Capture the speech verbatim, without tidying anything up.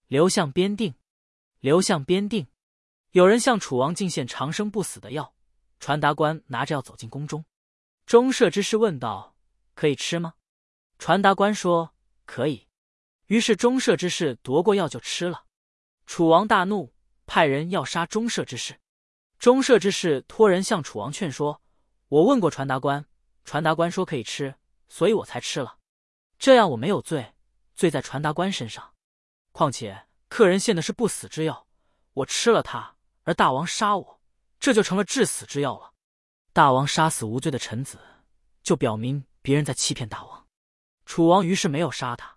刘向边定，刘向边定。有人向楚王进献长生不死的药，传达官拿着药走进宫中。中舍之士问道：“可以吃吗？”传达官说：“可以。”于是中舍之士夺过药就吃了。楚王大怒，派人要杀中舍之士。中舍之士托人向楚王劝说：“我问过传达官，传达官说可以吃，所以我才吃了。这样我没有罪，罪在传达官身上。况且客人献的是不死之药，我吃了它，而大王杀我，这就成了致死之药了。大王杀死无罪的臣子，就表明别人在欺骗大王。”楚王于是没有杀他。